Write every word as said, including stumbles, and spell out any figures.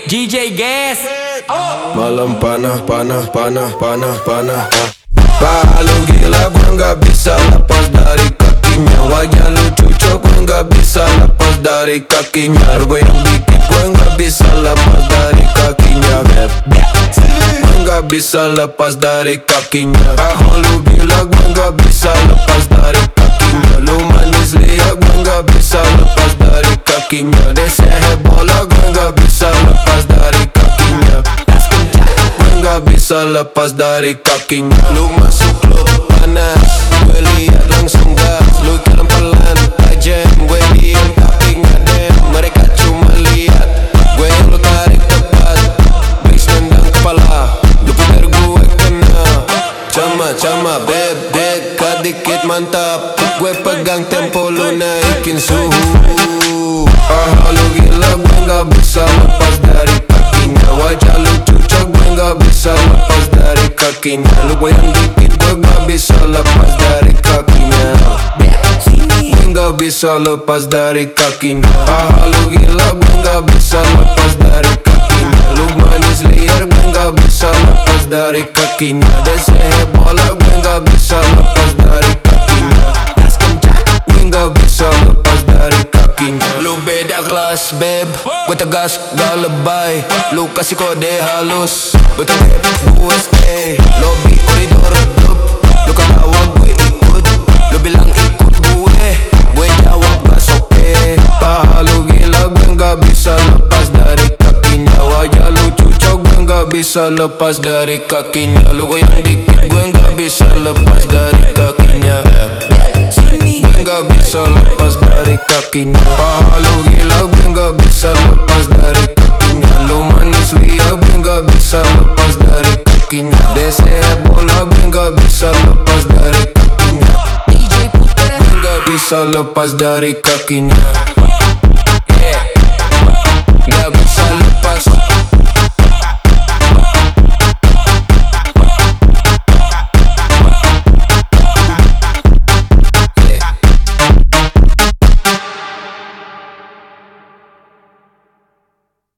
D J Gas. Malam panah, panah, panah, panah, panah. Palu gila gue gak bisa lepas dari kakinya. Wajah lucu cok gue gak bisa lepas dari kakinya. Gue yang dikit gue gak bisa lepas dari kakinya. Gue gak bisa lepas dari kakinya. Palu gila gue gak bisa lepas dari kakinya. Lu manis liat gue gak bisa lepas dari kakinya. Dia sehat bola gue gak bisa lepas dari kakinya. Gue gak bisa lepas dari kakinya. Lu masuk klub panas, gue liat langsung gas. Lu jalan pelan, tajam, gue diem tapi ngadem. Mereka cuma liat, gue yang lu tarik tepat. Bass nendang kepala, lu putar gue kena. Cama-cama beb, dekat dikit mantap. Gue pegang tempo, lu naikin suhu. Ah lu gila, gue gak bisa lepas dari kakinya. Wajah lu cucok, gue gak bisa lepas dari kakinya. Lu goyang dikit, gue gak bisa lepas dari kakinya. Gue gak bisa lepas dari kakinya. Ah lu gila, gue gak bisa lepas dari kakinya. Lu manis liar, gue gak bisa lepas dari kakinya. Dia sehat bola, gue gak bisa lepas dari kakinya. Gue gak bisa lepas dari kakinya. Lu beda kelas beb, gue tegas gak lebay. Lu kasih kode halus, gue tegep gue stay. Lobby koridor klub, lu ketawa gue ikut. Lu bilang ikut gue, gue jawab gak soke. Paha lu gila, gue gak bisa lepas dari kakinya. Wajah lu cucok, gue gak bisa lepas dari kakinya. Lu goyang dikit, gue gak bisa lepas dari kakinya. Gue gak bisa lepas dari kakinya. Paha lu gila, gue gak bisa lepas dari kakinya. Lu manis liat, gue gak bisa lepas dari kakinya. Dia sehat bola, gue gak bisa lepas dari kakinya. Gue gak bisa lepas dari kakinya.